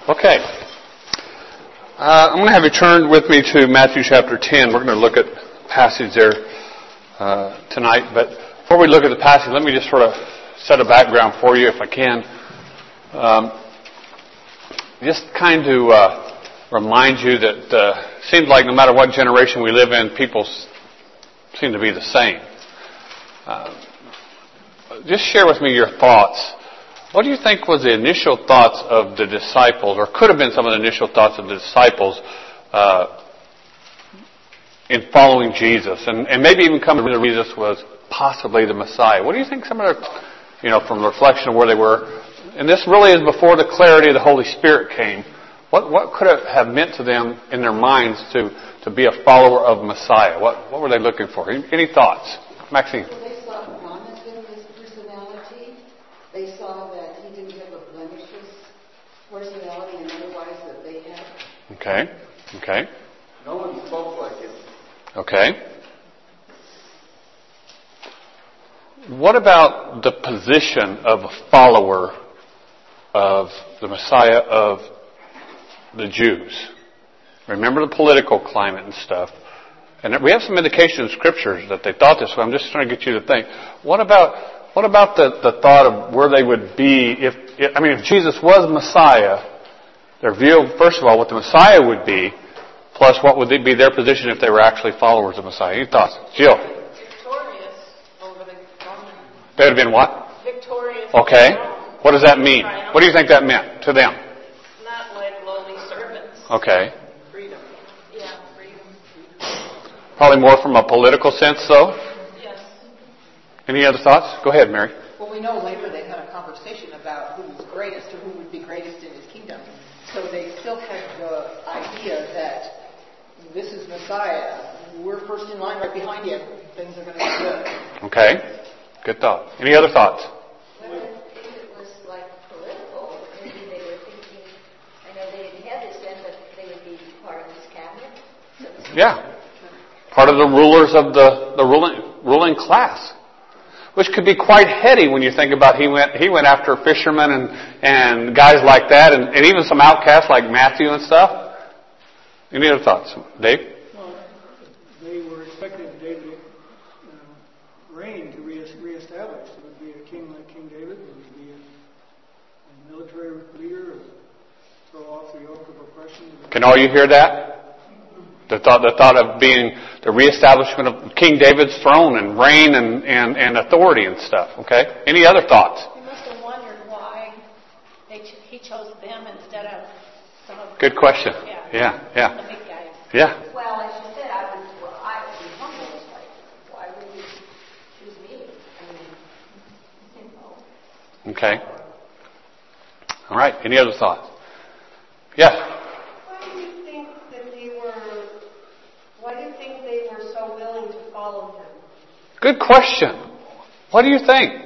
Okay. I'm going to have you turn with me to Matthew chapter 10. We're going to look at a passage there tonight. But before we look at the passage, let me just sort of set a background for you if I can. Just kind of remind you that it seems like no matter what generation we live in, people seem to be the same. Just share with me your thoughts. What do you think was the initial thoughts of the disciples, or could have been some of the initial thoughts of the disciples in following Jesus, and maybe even coming to Jesus was possibly the Messiah? What do you think some of their, from the reflection of where they were, and this really is before the clarity of the Holy Spirit came, what could it have meant to them in their minds to be a follower of Messiah? What were they looking for? Any thoughts? Maxine? They saw promise in his personality. They saw that he didn't have a blemishless personality and otherwise that they had. Okay. No one spoke like him. Okay. What about the position of a follower of the Messiah of the Jews? Remember the political climate and stuff. And we have some indication in scriptures that they thought this way. I'm just trying to get you to think. What about the thought of where they would be if Jesus was Messiah, their view of, first of all, what the Messiah would be, plus what would be their position if they were actually followers of Messiah? Any thoughts? Jill? Victorious over the Roman. They would have been what? Victorious. Okay. What does that mean? What do you think that meant to them? Not like lowly servants. Okay. Freedom. Yeah, freedom. Probably more from a political sense, though? Yes. Any other thoughts? Go ahead, Mary. Well, we know later they had a conversation about who was greatest or who would be greatest in his kingdom. So they still had the idea that this is Messiah. We're first in line right behind him. Things are going to be good. Okay. Good thought. Any other thoughts? Well, if it was like political, maybe they were thinking, I know they didn't have this then, but they would be part of his cabinet. So Yeah. Part of the rulers of the ruling class. Which could be quite heady when you think about he went after fishermen and guys like that, and even some outcasts like Matthew and stuff. Any other thoughts? Dave? Well, they were expecting David reign to reestablish. There would be a king like King David. There would be a military leader, throw off the yoke of oppression. Can all you hear that? The thought of being the reestablishment of King David's throne and reign and authority and stuff. Okay. Any other thoughts? He must have wondered why he chose them instead of some of the Good question. Yeah. the big guys. Yeah. Well, as you said, I would be humble. It's like, why would you choose me? Okay. All right. Any other thoughts? Yeah. Why do you think they were so willing to follow him? Good question. What do you think?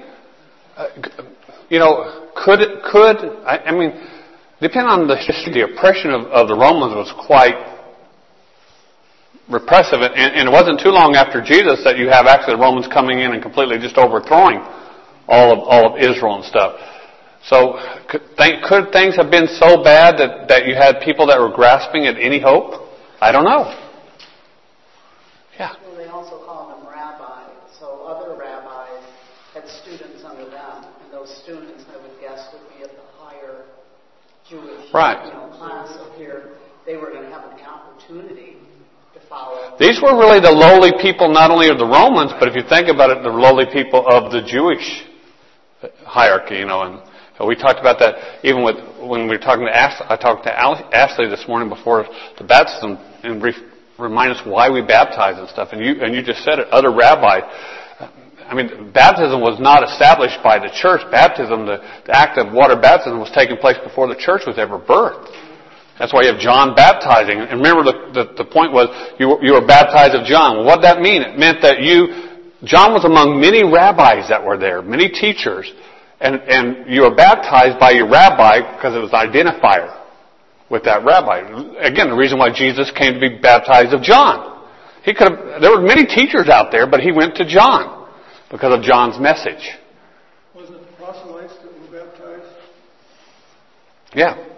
Depending on the history, the oppression of the Romans was quite repressive, and it wasn't too long after Jesus that you have actually the Romans coming in and completely just overthrowing all of Israel and stuff. So could things have been so bad that you had people that were grasping at any hope? I don't know. Yeah. Well, they also call them rabbis. So other rabbis had students under them, and those students, I would guess, would be of the higher Jewish class. So here, they were going to have an opportunity to follow. These were really the lowly people, not only of the Romans, but if you think about it, the lowly people of the Jewish hierarchy. And we talked about that even when we were talking to Ashley. I talked to Ashley this morning before the baptism and remind us why we baptize and stuff. And you just said it. Other rabbis. Baptism was not established by the church. Baptism, the act of water baptism, was taking place before the church was ever birthed. That's why you have John baptizing. And remember, the point was you were baptized of John. Well, what did that mean? It meant that John was among many rabbis that were there, many teachers, and you were baptized by your rabbi because it was an identifier with that rabbi. Again, the reason why Jesus came to be baptized of John. There were many teachers out there, but he went to John because of John's message. Was it the proselytes that were baptized? Yeah.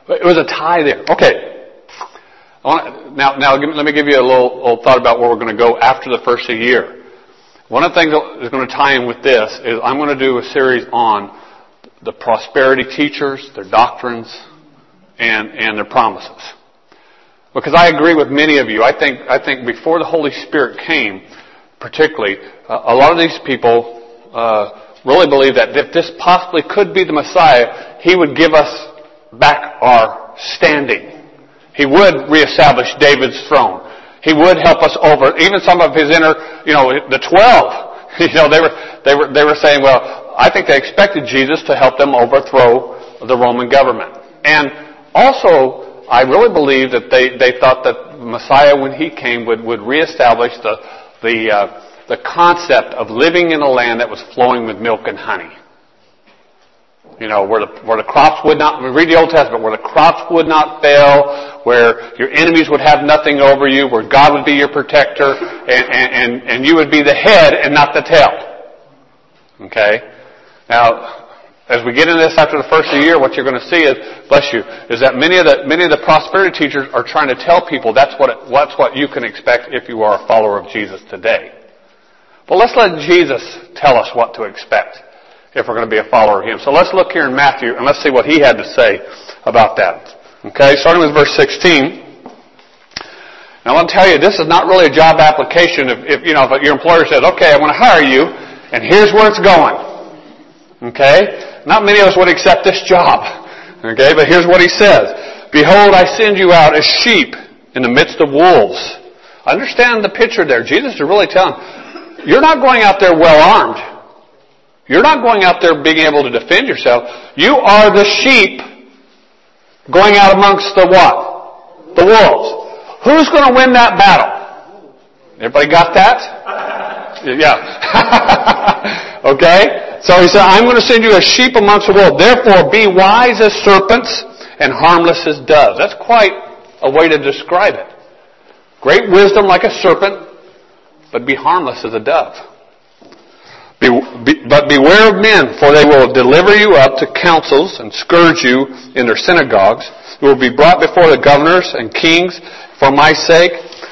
It was a tie there. Okay. Now let me give you a little thought about where we're going to go after the first of the year. One of the things that is going to tie in with this is I'm going to do a series on the prosperity teachers, their doctrines, and their promises. Because I agree with many of you. I think before the Holy Spirit came, particularly, a lot of these people really believe that if this possibly could be the Messiah, He would give us back our standing. He would reestablish David's throne. He would help us over even some of His inner, the 12. They were saying, well, I think they expected Jesus to help them overthrow the Roman government. And also, I really believe that they thought that Messiah, when He came, would reestablish the concept of living in a land that was flowing with milk and honey. Where the crops would not, read the Old Testament, where the crops would not fail, where your enemies would have nothing over you, where God would be your protector, and you would be the head and not the tail. Okay? Now, as we get into this after the first of the year, what you're going to see is, bless you, is that many of the prosperity teachers are trying to tell people that's what you can expect if you are a follower of Jesus today. But let's let Jesus tell us what to expect if we're going to be a follower of Him. So let's look here in Matthew and let's see what He had to say about that. Okay, starting with verse 16. Now I want to tell you, this is not really a job application. If your employer says, okay, I want to hire you, and here's where it's going. Okay? Not many of us would accept this job. Okay, but here's what He says. Behold, I send you out as sheep in the midst of wolves. Understand the picture there. Jesus is really telling, you're not going out there well armed. You're not going out there being able to defend yourself. You are the sheep going out amongst the what? The wolves. Who's going to win that battle? Everybody got that? Yeah. Okay? So He said, I'm going to send you as sheep amongst the wolves. Therefore, be wise as serpents and harmless as doves. That's quite a way to describe it. Great wisdom like a serpent, but be harmless as a dove. But beware of men, for they will deliver you up to councils and scourge you in their synagogues. You will be brought before the governors and kings for my sake,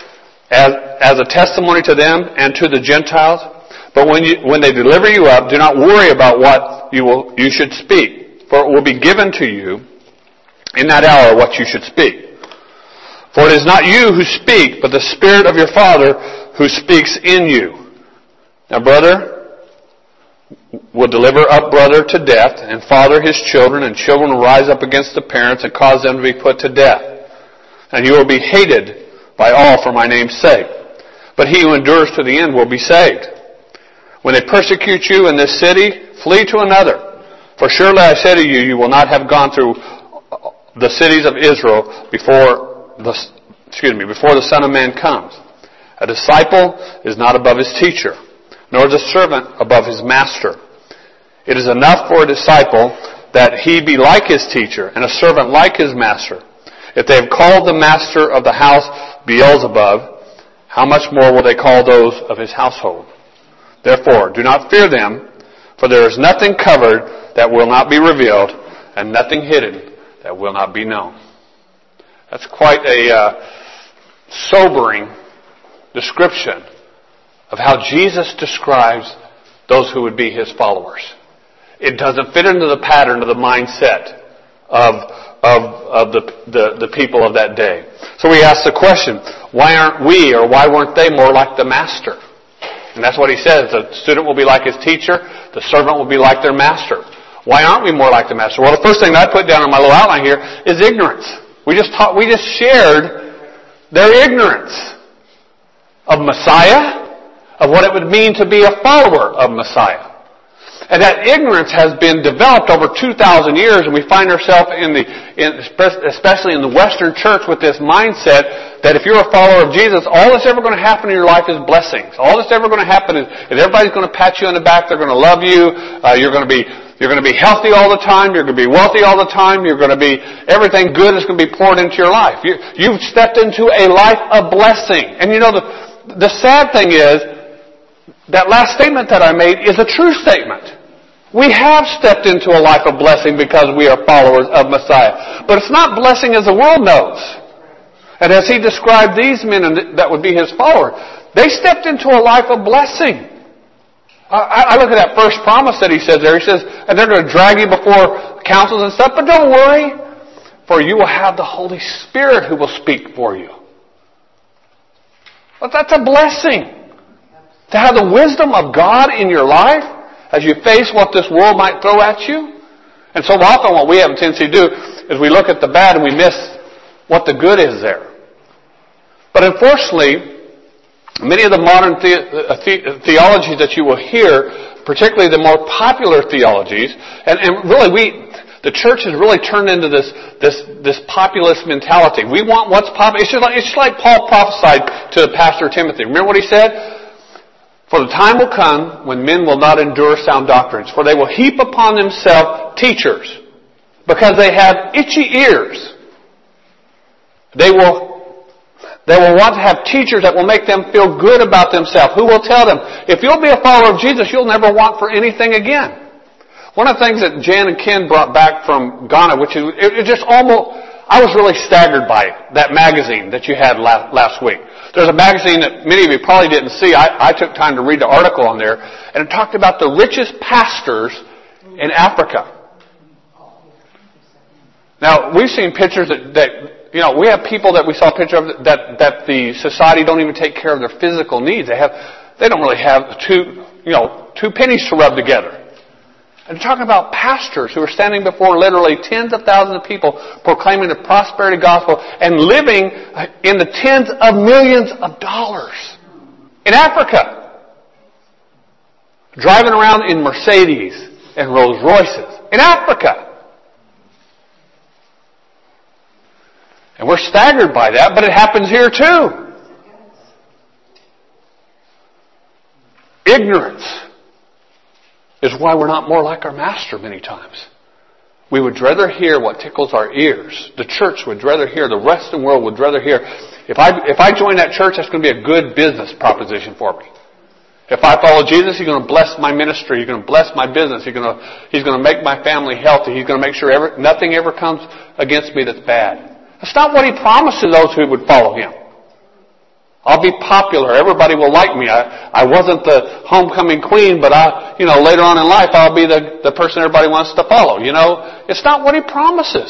as a testimony to them and to the Gentiles. But when they deliver you up, do not worry about what you should speak, for it will be given to you in that hour what you should speak. For it is not you who speak, but the Spirit of your Father who speaks in you. Now, brother will deliver up brother to death, and father his children, and children will rise up against the parents and cause them to be put to death. And you will be hated by all for my name's sake. But he who endures to the end will be saved. When they persecute you in this city, flee to another. For surely I say to you, you will not have gone through the cities of Israel before the Son of Man comes. A disciple is not above his teacher, nor is a servant above his master. It is enough for a disciple that he be like his teacher, and a servant like his master. If they have called the master of the house Beelzebub, how much more will they call those of his household? Therefore, do not fear them, for there is nothing covered that will not be revealed, and nothing hidden that will not be known. That's quite a sobering description of how Jesus describes those who would be His followers. It doesn't fit into the pattern of the mindset of the people of that day. So we ask the question, why aren't we, or why weren't they more like the master? And that's what He says. The student will be like his teacher. The servant will be like their master. Why aren't we more like the master? Well, the first thing that I put down on my little outline here is ignorance. We just shared their ignorance of Messiah, of what it would mean to be a follower of Messiah. And that ignorance has been developed over 2,000 years, and we find ourselves especially in the Western church, with this mindset that if you're a follower of Jesus, all that's ever going to happen in your life is blessings. All that's ever going to happen is everybody's going to pat you on the back, they're going to love you, you're going to be healthy all the time, you're going to be wealthy all the time, everything good is going to be poured into your life. You've stepped into a life of blessing. And the sad thing is, that last statement that I made is a true statement. We have stepped into a life of blessing because we are followers of Messiah. But it's not blessing as the world knows. And as he described these men that would be his followers, they stepped into a life of blessing. I look at that first promise that he says there. He says, and they're going to drag you before councils and stuff, but don't worry, for you will have the Holy Spirit who will speak for you. But that's a blessing. To have the wisdom of God in your life as you face what this world might throw at you. And so often what we have a tendency to do is we look at the bad and we miss what the good is there. But unfortunately, many of the modern theologies that you will hear, particularly the more popular theologies, and really the church has really turned into this populist mentality. We want what's popular. It's just like Paul prophesied to Pastor Timothy. Remember what he said? For the time will come when men will not endure sound doctrines, for they will heap upon themselves teachers, because they have itchy ears. They will want to have teachers that will make them feel good about themselves, who will tell them, if you'll be a follower of Jesus, you'll never want for anything again. One of the things that Jan and Ken brought back from Ghana, which is, it just almost, I was really staggered by it, that magazine that you had last week. There's a magazine that many of you probably didn't see. I took time to read the article on there, and it talked about the richest pastors in Africa. Now, we've seen pictures that we have people that we saw pictures of that the society don't even take care of their physical needs. They don't really have two pennies to rub together. And talking about pastors who are standing before literally tens of thousands of people proclaiming the prosperity gospel and living in the tens of millions of dollars in Africa. Driving around in Mercedes and Rolls Royces in Africa. And we're staggered by that, but it happens here too. Ignorance is why we're not more like our Master many times. We would rather hear what tickles our ears. The church would rather hear, the Western world would rather hear, if I join that church, that's going to be a good business proposition for me. If I follow Jesus, He's going to bless my ministry. He's going to bless my business. He's going to make my family healthy. He's going to make sure nothing ever comes against me that's bad. That's not what He promised to those who would follow Him. I'll be popular. Everybody will like me. I wasn't the homecoming queen, but later on in life, I'll be the person everybody wants to follow. It's not what He promises.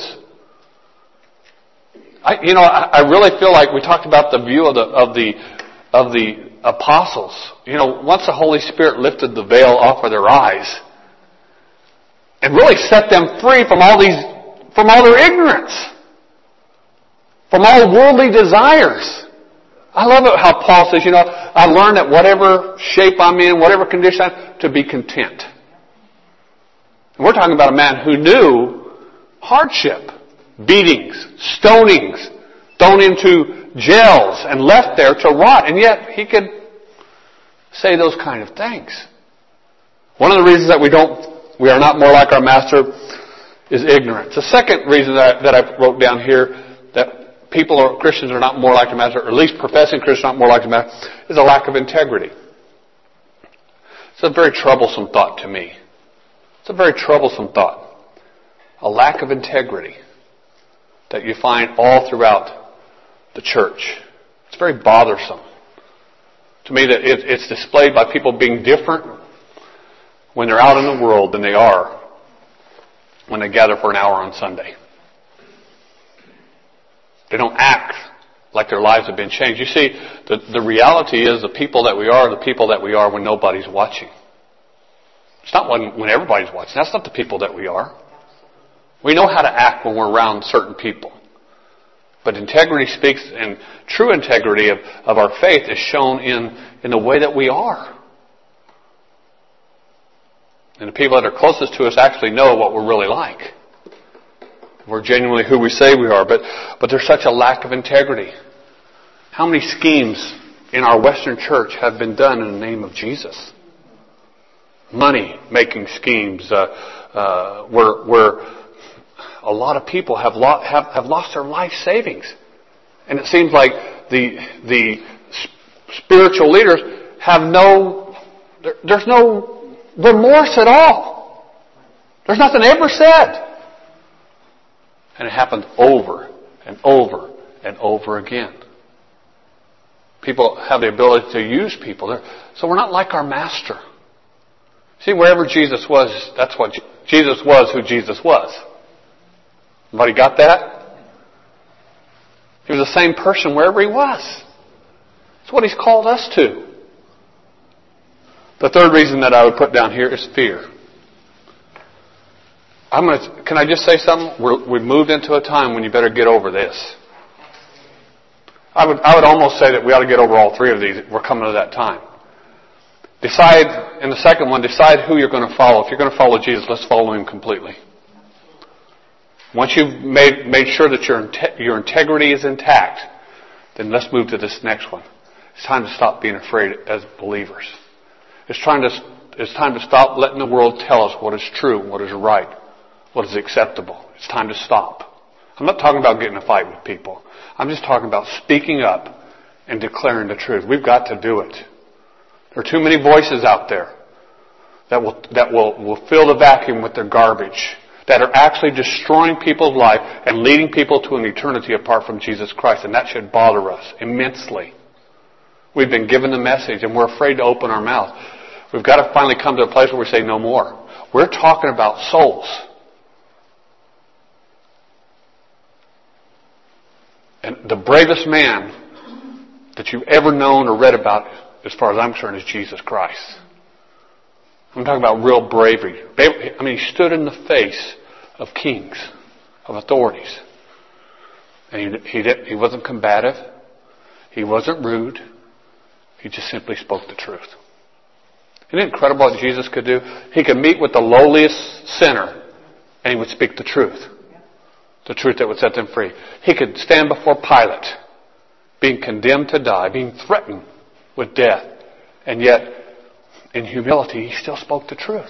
I really feel like we talked about the view of the apostles. Once the Holy Spirit lifted the veil off of their eyes and really set them free from all their ignorance, from all worldly desires. I love it how Paul says, I learned that whatever shape I'm in, whatever condition I'm in, to be content. And we're talking about a man who knew hardship, beatings, stonings, thrown into jails and left there to rot. And yet he could say those kind of things. One of the reasons that we are not more like our Master is ignorance. The second reason that I wrote down here that Christians are not more like the Master, or at least professing Christians are not more like the Master, is a lack of integrity. It's a very troublesome thought to me. It's a very troublesome thought. A lack of integrity that you find all throughout the church. It's very bothersome. To me, that it's displayed by people being different when they're out in the world than they are when they gather for an hour on Sunday. They don't act like their lives have been changed. You see, the reality is the people that we are when nobody's watching. It's not when everybody's watching. That's not the people that we are. We know how to act when we're around certain people. But integrity speaks, and true integrity of our faith is shown in the way that we are. And the people that are closest to us actually know what we're really like. We're genuinely who we say we are, but there's such a lack of integrity. How many schemes in our Western church have been done in the name of Jesus? Money-making schemes, where a lot of people have lost their life savings. And it seems like the spiritual leaders have there's no remorse at all. There's nothing ever said. And it happened over and over and over again. People have the ability to use people. So we're not like our master. See, wherever Jesus was, that's what Jesus was who Jesus was. Everybody got that? He was the same person wherever he was. That's what he's called us to. The third reason that I would put down here is fear. Can I just say something? We've moved into a time when you better get over this. I would almost say that we ought to get over all three of these. We're coming to that time. In the second one, decide who you're going to follow. If you're going to follow Jesus, let's follow him completely. Once you've made sure that your integrity is intact, then let's move to this next one. It's time to stop being afraid as believers. It's time to stop letting the world tell us what is true, what is right, what is acceptable. It's time to stop. I'm not talking about getting in a fight with people. I'm just talking about speaking up and declaring the truth. We've got to do it. There are too many voices out there that will fill the vacuum with their garbage, that are actually destroying people's life and leading people to an eternity apart from Jesus Christ. And that should bother us immensely. We've been given the message and we're afraid to open our mouth. We've got to finally come to a place where we say no more. We're talking about souls. And the bravest man that you've ever known or read about, as far as I'm concerned, is Jesus Christ. I'm talking about real bravery. I mean, he stood in the face of kings, of authorities. And he wasn't combative. He wasn't rude. He just simply spoke the truth. Isn't it incredible what Jesus could do? He could meet with the lowliest sinner and he would speak the truth. The truth that would set them free. He could stand before Pilate, being condemned to die, being threatened with death. And yet, in humility, he still spoke the truth.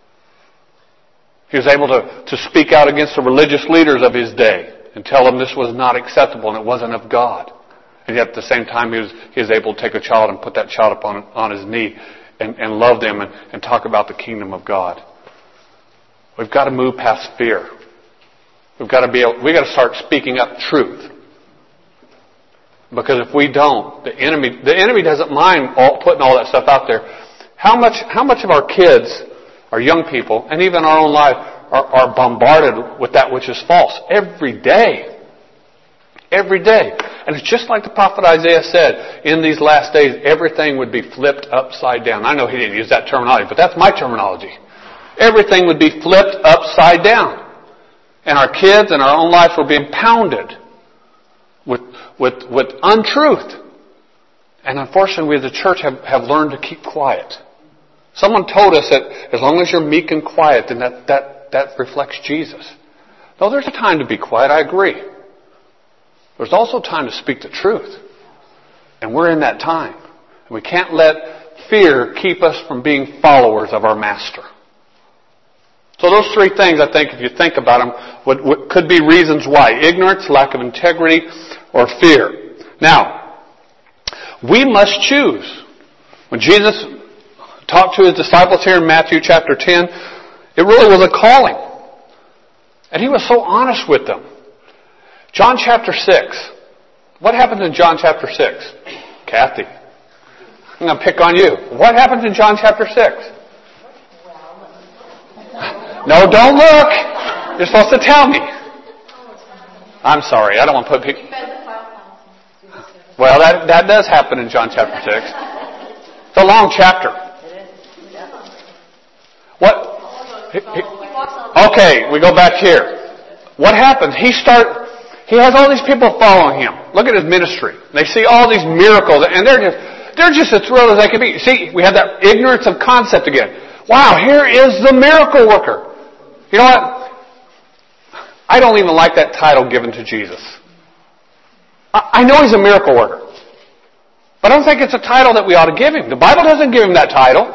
He was able to speak out against the religious leaders of his day and tell them this was not acceptable and it wasn't of God. And yet at the same time, he was able to take a child and put that child up on his knee and love them and talk about the kingdom of God. We've got to move past fear. We've got to start speaking up truth. Because if we don't, the enemy doesn't mind putting all that stuff out there. How much of our kids, our young people, and even our own life are bombarded with that which is false every day. Every day. And it's just like the prophet Isaiah said, in these last days, everything would be flipped upside down. I know he didn't use that terminology, but that's my terminology. Everything would be flipped upside down. And our kids and our own lives were being pounded with untruth. And unfortunately, we as a church have learned to keep quiet. Someone told us that as long as you're meek and quiet, then that reflects Jesus. No, there's a time to be quiet, I agree. There's also time to speak the truth. And we're in that time. And we can't let fear keep us from being followers of our Master. So those three things, I think, if you think about them, could be reasons why. Ignorance, lack of integrity, or fear. Now, we must choose. When Jesus talked to his disciples here in Matthew chapter 10, it really was a calling. And he was so honest with them. John chapter 6. What happens in John chapter 6? Kathy, I'm going to pick on you. What happens in John chapter 6? No, don't look. You're supposed to tell me. I'm sorry. I don't want to put people... Well, that does happen in John chapter 6. It's a long chapter. What? Okay, we go back here. What happens? He has all these people following him. Look at his ministry. They see all these miracles, and they're just as thrilled as they can be. See, we have that ignorance of concept again. Wow, here is the miracle worker. You know what? I don't even like that title given to Jesus. I know he's a miracle worker. But I don't think it's a title that we ought to give him. The Bible doesn't give him that title.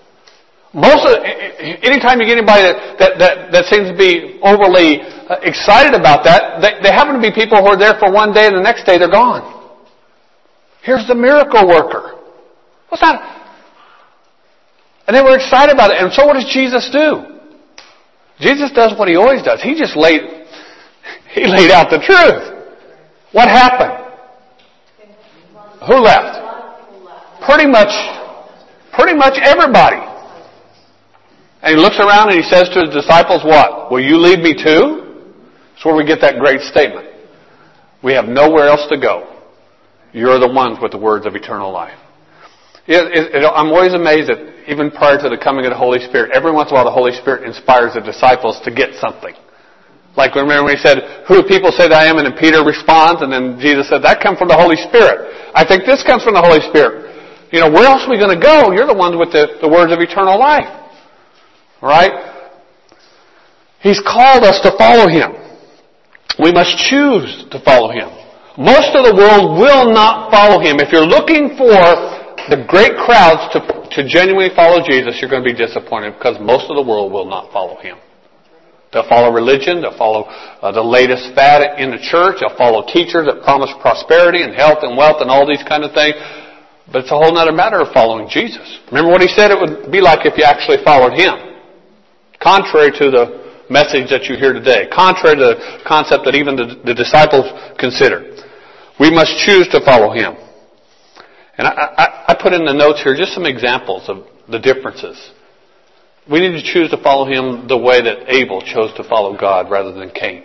Anytime you get anybody that seems to be overly excited about that, they happen to be people who are there for one day and the next day they're gone. Here's the miracle worker. What's that? And they were excited about it. And so what does Jesus do? Jesus does what He always does. He laid out the truth. What happened? Who left? Pretty much everybody. And He looks around and He says to His disciples, what? Will you leave me too? That's where we get that great statement. We have nowhere else to go. You're the ones with the words of eternal life. I'm always amazed that even prior to the coming of the Holy Spirit, every once in a while the Holy Spirit inspires the disciples to get something. Like remember when He said, who do people say that I am? And then Peter responds, and then Jesus said, that comes from the Holy Spirit. I think this comes from the Holy Spirit. Where else are we going to go? You're the ones with the words of eternal life. Right? He's called us to follow Him. We must choose to follow Him. Most of the world will not follow Him. If you're looking for the great crowds to genuinely follow Jesus, you're going to be disappointed because most of the world will not follow Him. They'll follow religion. They'll follow the latest fad in the church. They'll follow teachers that promise prosperity and health and wealth and all these kind of things. But it's a whole other matter of following Jesus. Remember what He said it would be like if you actually followed Him. Contrary to the message that you hear today. Contrary to the concept that even the disciples considered. We must choose to follow Him. And I put in the notes here just some examples of the differences. We need to choose to follow Him the way that Abel chose to follow God rather than Cain.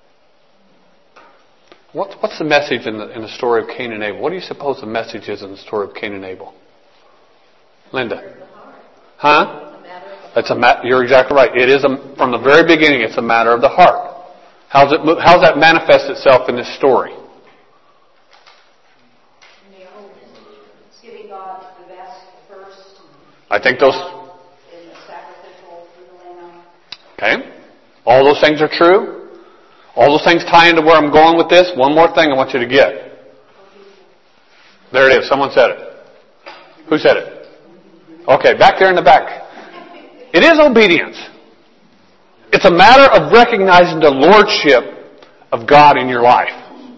What's the message in the story of Cain and Abel? What do you suppose the message is in the story of Cain and Abel? Linda? Huh? You're exactly right. It is from the very beginning. It's a matter of the heart. How's that manifest itself in this story? Giving God the best first. I think those. In the sacrificial for the lamb. Okay. All those things are true. All those things tie into where I'm going with this. One more thing I want you to get. There it is. Someone said it. Who said it? Okay, back there in the back. It is obedience. It's a matter of recognizing the lordship of God in your life.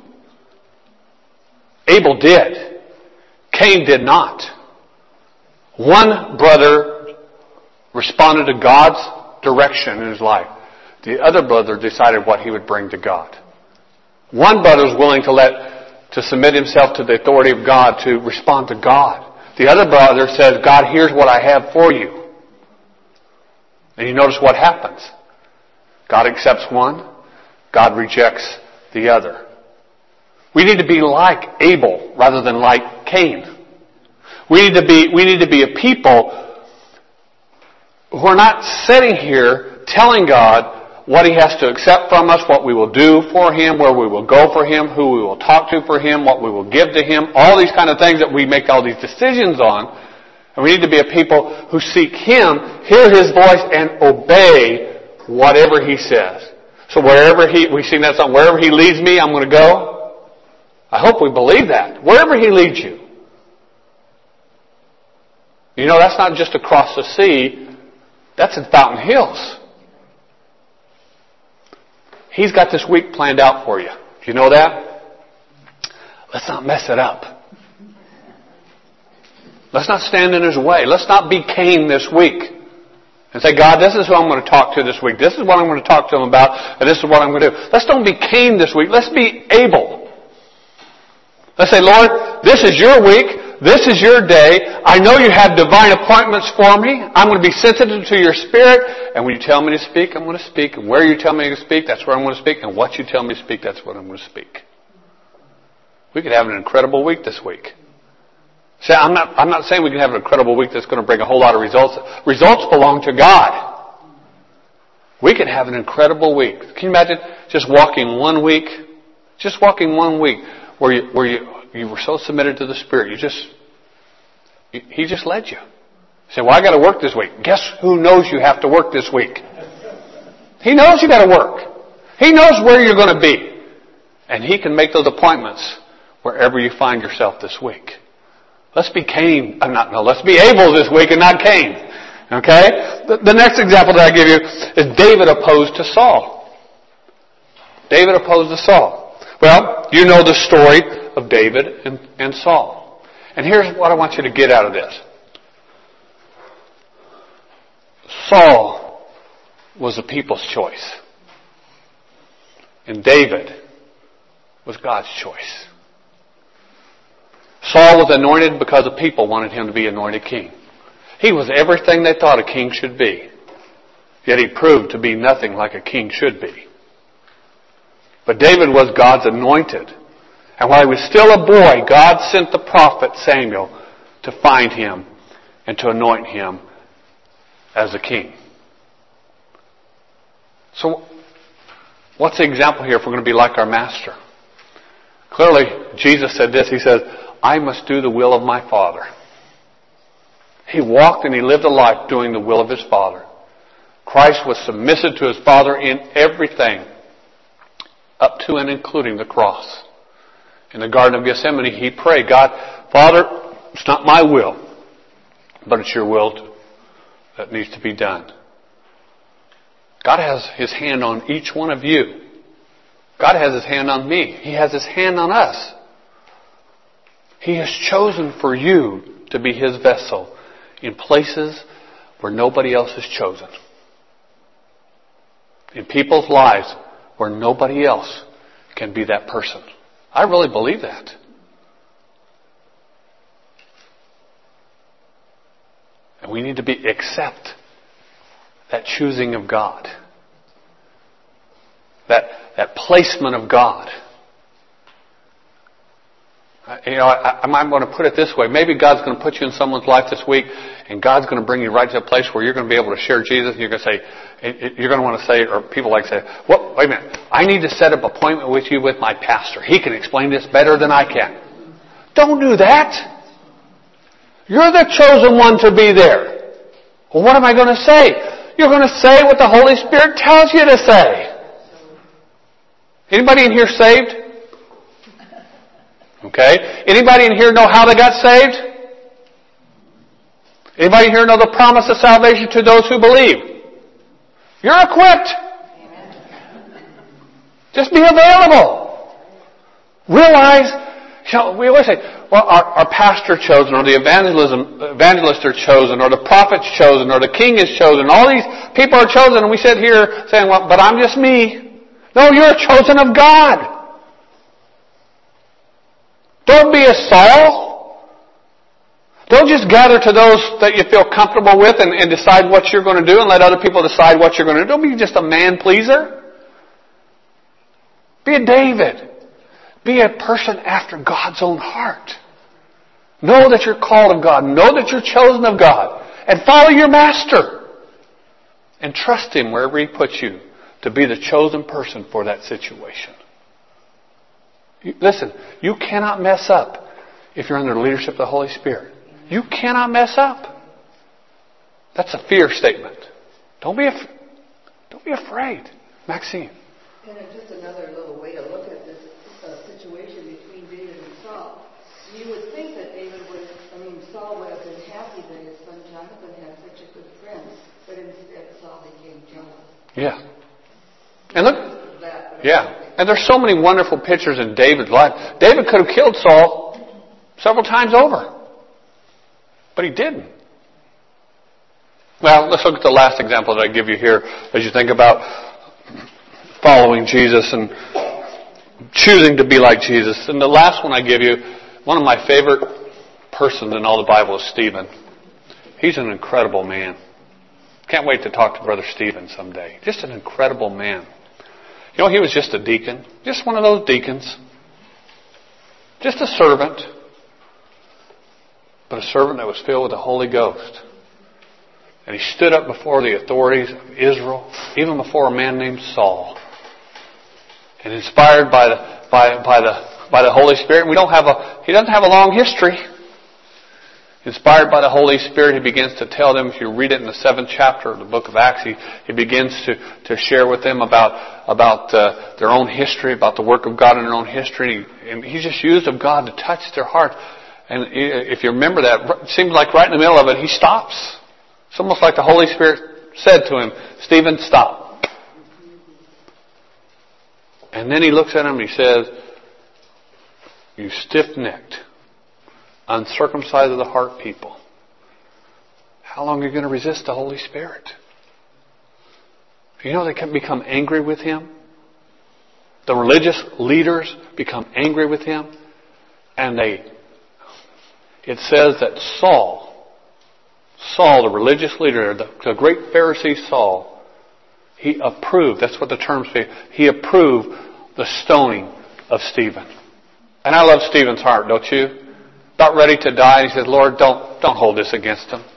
Abel did. Cain did not. One brother responded to God's direction in his life. The other brother decided what he would bring to God. One brother was willing to submit himself to the authority of God, to respond to God. The other brother says, God, here's what I have for you. And you notice what happens. God accepts one. God rejects the other. We need to be like Abel rather than like Cain. We need to be a people who are not sitting here telling God what He has to accept from us, what we will do for Him, where we will go for Him, who we will talk to for Him, what we will give to Him, all these kind of things that we make all these decisions on. And we need to be a people who seek Him, hear His voice, and obey whatever He says. So we sing that song, wherever He leads me, I'm going to go. I hope we believe that. Wherever He leads you. That's not just across the sea. That's in Fountain Hills. He's got this week planned out for you. Do you know that? Let's not mess it up. Let's not stand in His way. Let's not be Cain this week. And say, God, this is who I'm going to talk to this week. This is what I'm going to talk to Him about. And this is what I'm going to do. Let's don't be Cain this week. Let's be Abel. Let's say, Lord, this is your week. This is your day. I know you have divine appointments for me. I'm going to be sensitive to your Spirit. And when you tell me to speak, I'm going to speak. And where you tell me to speak, that's where I'm going to speak. And what you tell me to speak, that's what I'm going to speak. We could have an incredible week this week. See, I'm not saying we can have an incredible week that's going to bring a whole lot of results. Results belong to God. We can have an incredible week. Can you imagine just walking 1 week? Just walking 1 week where you were so submitted to the Spirit. He just led you. You say, well, I got to work this week. Guess who knows you have to work this week? He knows you got to work. He knows where you're going to be. And He can make those appointments wherever you find yourself this week. Let's be let's be Abel this week and not Cain. Okay? The next example that I give you is David opposed to Saul. David opposed to Saul. Well, you know the story of David and Saul. And here's what I want you to get out of this. Saul was the people's choice. And David was God's choice. Saul was anointed because the people wanted him to be anointed king. He was everything they thought a king should be. Yet he proved to be nothing like a king should be. But David was God's anointed. And while he was still a boy, God sent the prophet Samuel to find him and to anoint him as a king. So, what's the example here if we're going to be like our Master? Clearly, Jesus said this. He says, I must do the will of my Father. He walked and he lived a life doing the will of his Father. Christ was submissive to his Father in everything, up to and including the cross. In the Garden of Gethsemane, he prayed, God, Father, it's not my will, but it's your will that needs to be done. God has his hand on each one of you. God has his hand on me. He has his hand on us. He has chosen for you to be his vessel in places where nobody else is chosen. In people's lives where nobody else can be that person. I really believe that. And we need to accept that choosing of God. That placement of God. I might want to put it this way. Maybe God's going to put you in someone's life this week, and God's going to bring you right to a place where you're going to be able to share Jesus. And you're going to say, you're going to want to say, or people like to say, "What? Wait a minute! I need to set up an appointment with you with my pastor. He can explain this better than I can." Don't do that. You're the chosen one to be there. Well, what am I going to say? You're going to say what the Holy Spirit tells you to say. Anybody in here saved? Okay. Anybody in here know how they got saved? Anybody here know the promise of salvation to those who believe? You're equipped. Just be available. Realize, we always say, well, our pastor chosen, or the evangelists are chosen, or the prophet's chosen, or the king is chosen. All these people are chosen, and we sit here saying, well, but I'm just me. No, you're chosen of God. Don't be a Saul. Don't just gather to those that you feel comfortable with and decide what you're going to do and let other people decide what you're going to do. Don't be just a man pleaser. Be a David. Be a person after God's own heart. Know that you're called of God. Know that you're chosen of God. And follow your master. And trust him wherever he puts you to be the chosen person for that situation. Listen, you cannot mess up if you're under the leadership of the Holy Spirit. You cannot mess up. That's a fear statement. Don't be afraid. Maxine. And just another little way to look at this situation between David and Saul. You would think that Saul would have been happy that his son Jonathan had such a good friend, but instead Saul became jealous. Yeah. And look, and there's so many wonderful pictures in David's life. David could have killed Saul several times over, but he didn't. Well, let's look at the last example that I give you here as you think about following Jesus and choosing to be like Jesus. And the last one I give you, one of my favorite persons in all the Bible is Stephen. He's an incredible man. Can't wait to talk to Brother Stephen someday. Just an incredible man. He was just a deacon. Just one of those deacons. Just a servant. But a servant that was filled with the Holy Ghost. And he stood up before the authorities of Israel, even before a man named Saul. And inspired by the Holy Spirit, he doesn't have a long history. Inspired by the Holy Spirit, he begins to tell them, if you read it in the 7th chapter of the book of Acts, he begins to share with them about their own history, about the work of God in their own history. And he's just used of God to touch their heart. And if you remember that, it seems like right in the middle of it, he stops. It's almost like the Holy Spirit said to him, Stephen, stop. And then he looks at him and he says, you stiff-necked, uncircumcised of the heart people. How long are you going to resist the Holy Spirit? You know, they can become angry with him. The religious leaders become angry with him. And it says that Saul, the religious leader, the great Pharisee Saul, he approved, that's what the term says, he approved the stoning of Stephen. And I love Stephen's heart, don't you? About ready to die, and he says, Lord, don't hold this against him.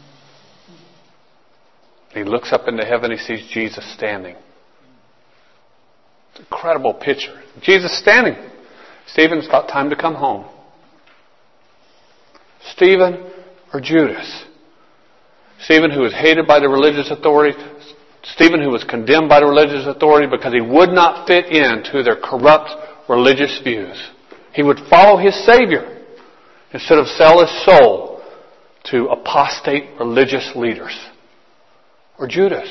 He looks up into heaven, he sees Jesus standing. It's an incredible picture. Jesus standing. Stephen, it's about time to come home. Stephen or Judas? Stephen, who was hated by the religious authorities. Stephen, who was condemned by the religious authority because he would not fit into their corrupt religious views. He would follow his Savior instead of sell his soul to apostate religious leaders. Or Judas,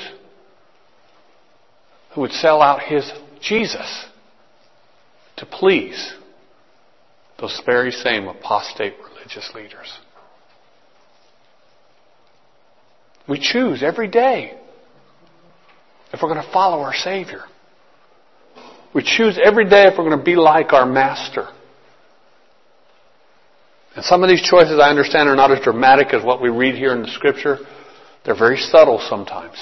who would sell out his Jesus to please those very same apostate religious leaders. We choose every day if we're going to follow our Savior. We choose every day if we're going to be like our Master. And some of these choices, I understand, are not as dramatic as what we read here in the Scripture. They're very subtle sometimes.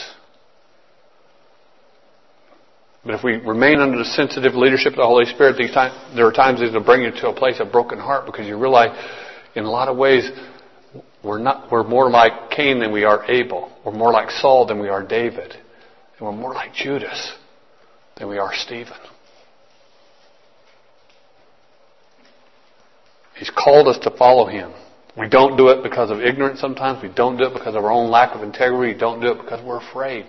But if we remain under the sensitive leadership of the Holy Spirit, there are times it'll bring you to a place of broken heart because you realize in a lot of ways we're more like Cain than we are Abel. We're more like Saul than we are David. And we're more like Judas than we are Stephen. He's called us to follow Him. We don't do it because of ignorance sometimes. We don't do it because of our own lack of integrity. We don't do it because we're afraid.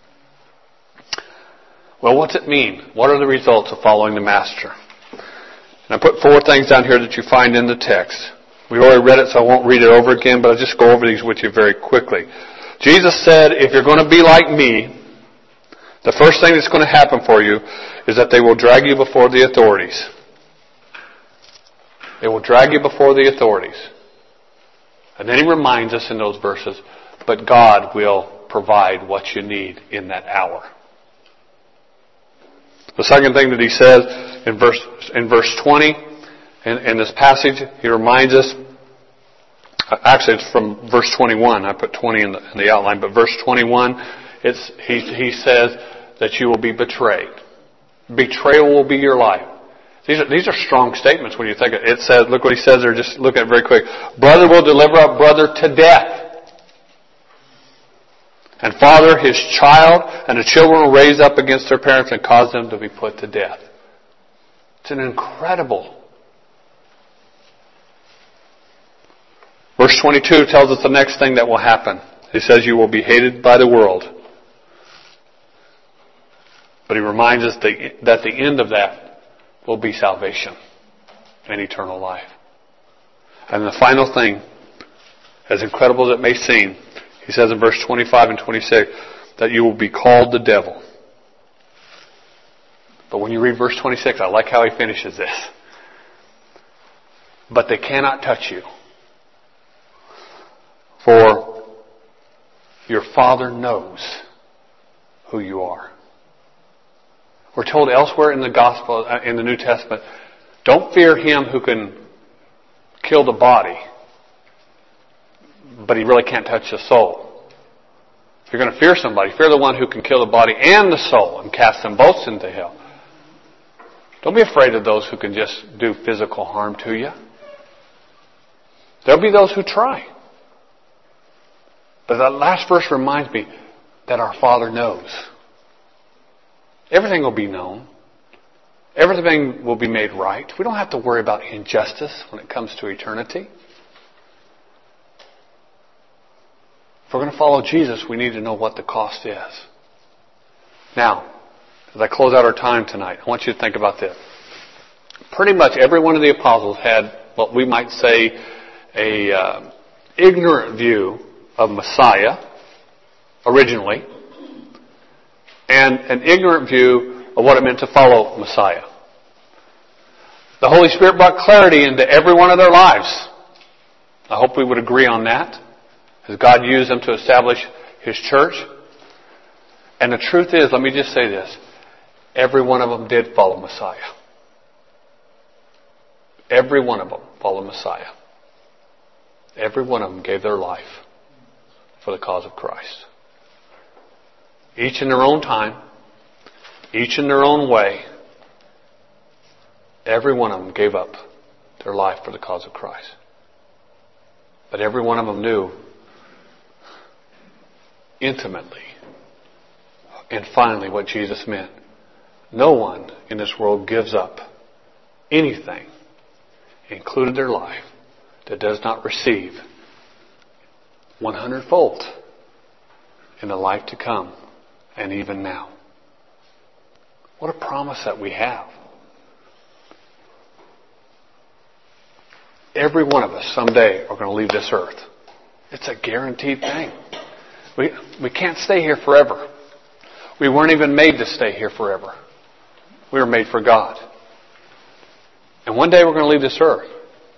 Well, what's it mean? What are the results of following the Master? And I put 4 things down here that you find in the text. We already read it, so I won't read it over again, but I'll just go over these with you very quickly. Jesus said, if you're going to be like me, the first thing that's going to happen for you is that they will drag you before the authorities. They will drag you before the authorities. And then He reminds us in those verses, but God will provide what you need in that hour. The second thing that He says in verse 20, in this passage, He reminds us, actually it's from verse 21, I put 20 in the outline, but verse 21, He says that you will be betrayed. Betrayal will be your life. These are strong statements when you think of it. It says, look what He says there, just look at it very quick. Brother will deliver up brother to death. And father his child, and the children will raise up against their parents and cause them to be put to death. It's an incredible. Verse 22 tells us the next thing that will happen. He says you will be hated by the world. But He reminds us that the end of that will be salvation and eternal life. And the final thing, as incredible as it may seem, He says in verse 25 and 26 that you will be called the devil. But when you read verse 26, I like how He finishes this. But they cannot touch you, for your Father knows who you are. We're told elsewhere in the Gospel, in the New Testament, don't fear him who can kill the body, but he really can't touch the soul. If you're going to fear somebody, fear the one who can kill the body and the soul and cast them both into hell. Don't be afraid of those who can just do physical harm to you. There'll be those who try. But that last verse reminds me that our Father knows. Everything will be known. Everything will be made right. We don't have to worry about injustice when it comes to eternity. If we're going to follow Jesus, we need to know what the cost is. Now, as I close out our time tonight, I want you to think about this. Pretty much every one of the apostles had what we might say a ignorant view of Messiah originally, and an ignorant view of what it meant to follow Messiah. The Holy Spirit brought clarity into every one of their lives. I hope we would agree on that, as God used them to establish His church. And the truth is, let me just say this, every one of them did follow Messiah. Every one of them followed Messiah. Every one of them gave their life for the cause of Christ. Each in their own time, each in their own way, every one of them gave up their life for the cause of Christ. But every one of them knew intimately and finally what Jesus meant. No one in this world gives up anything, including their life, that does not receive 100-fold in the life to come and even now. What a promise that we have. Every one of us someday are going to leave this earth. It's a guaranteed thing. We can't stay here forever. We weren't even made to stay here forever. We were made for God. And one day we're going to leave this earth.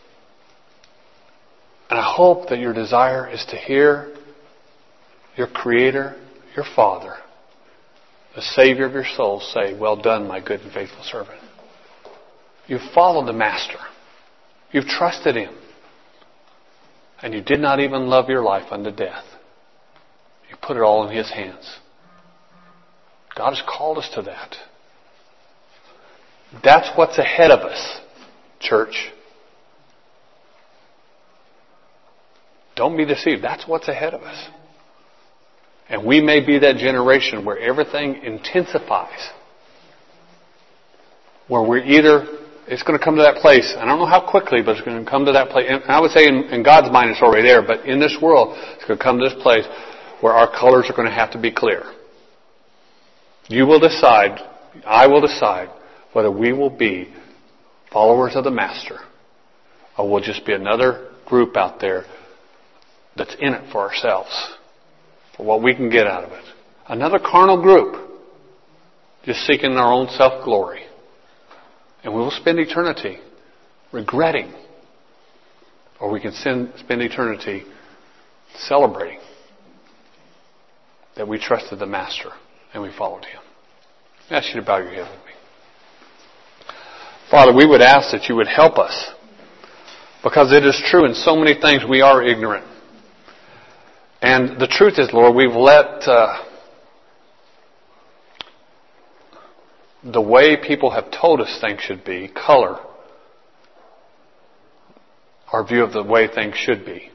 And I hope that your desire is to hear your Creator, your Father, the Savior of your soul say, "Well done, my good and faithful servant." You've followed the Master. You've trusted Him. And you did not even love your life unto death. You put it all in His hands. God has called us to that. That's what's ahead of us, church. Don't be deceived. That's what's ahead of us. And we may be that generation where everything intensifies. Where we're it's going to come to that place. I don't know how quickly, but it's going to come to that place. And I would say in God's mind it's already there, but in this world, it's going to come to this place where our colors are going to have to be clear. You will decide, I will decide, whether we will be followers of the Master or we'll just be another group out there that's in it for ourselves, for what we can get out of it. Another carnal group, just seeking our own self-glory. And we will spend eternity regretting, or we can spend eternity celebrating that we trusted the Master and we followed Him. I ask you to bow your head with me. Father, we would ask that you would help us, because it is true in so many things we are ignorant. And the truth is, Lord, we've let the way people have told us things should be color our view of the way things should be.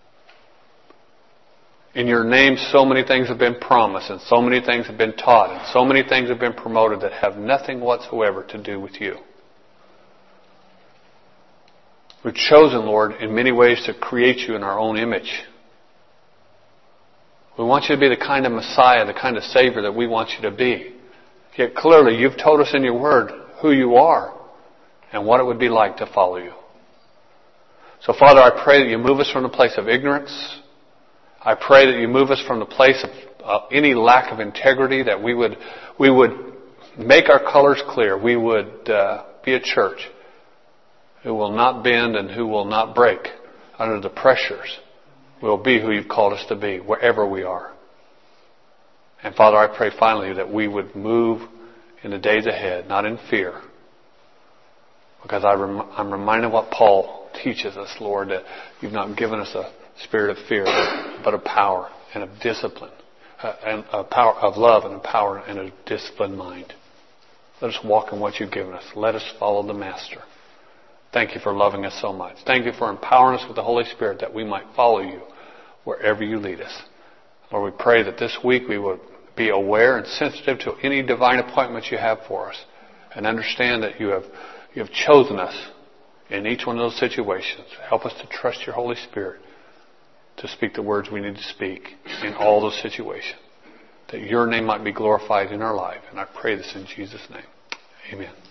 In your name, so many things have been promised, and so many things have been taught, and so many things have been promoted that have nothing whatsoever to do with you. We've chosen, Lord, in many ways to create you in our own image. We want you to be the kind of Messiah, the kind of Savior that we want you to be. Yet clearly, you've told us in your Word who you are and what it would be like to follow you. So, Father, I pray that you move us from the place of ignorance. I pray that you move us from the place of any lack of integrity, that we would make our colors clear. We would be a church who will not bend and who will not break under the pressures. We'll be who you've called us to be, wherever we are. And Father, I pray finally that we would move in the days ahead, not in fear. Because I'm reminded of what Paul teaches us, Lord, that you've not given us a spirit of fear, but of power and of discipline, and a power of love and a power and a disciplined mind. Let us walk in what you've given us. Let us follow the Master. Thank you for loving us so much. Thank you for empowering us with the Holy Spirit that we might follow you wherever you lead us. Lord, we pray that this week we would be aware and sensitive to any divine appointments you have for us, and understand that you have chosen us in each one of those situations. Help us to trust your Holy Spirit to speak the words we need to speak in all those situations, that your name might be glorified in our life. And I pray this in Jesus' name. Amen.